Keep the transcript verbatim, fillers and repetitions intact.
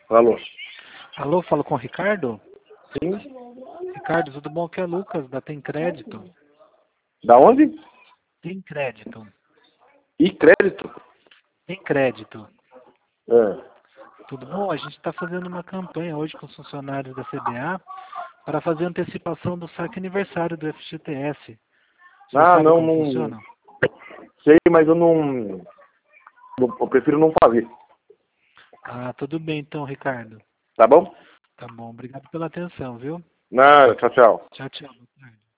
Alô? Alô, falo com o Ricardo? Sim. Ricardo, tudo bom? Aqui é Lucas, da Tem Crédito. Da onde? Tem Crédito. E crédito? Tem Crédito. É. Tudo bom? A gente está fazendo uma campanha hoje com os funcionários da C B A para fazer antecipação do saque aniversário do F G T S. Você Ah, sabe não, como não. funciona? Sei, mas eu não, não. Eu prefiro não fazer. Ah, tudo bem então, Ricardo. Tá bom? Tá bom, obrigado pela atenção, viu? Nada, tchau, tchau. Tchau, tchau. Boa tarde.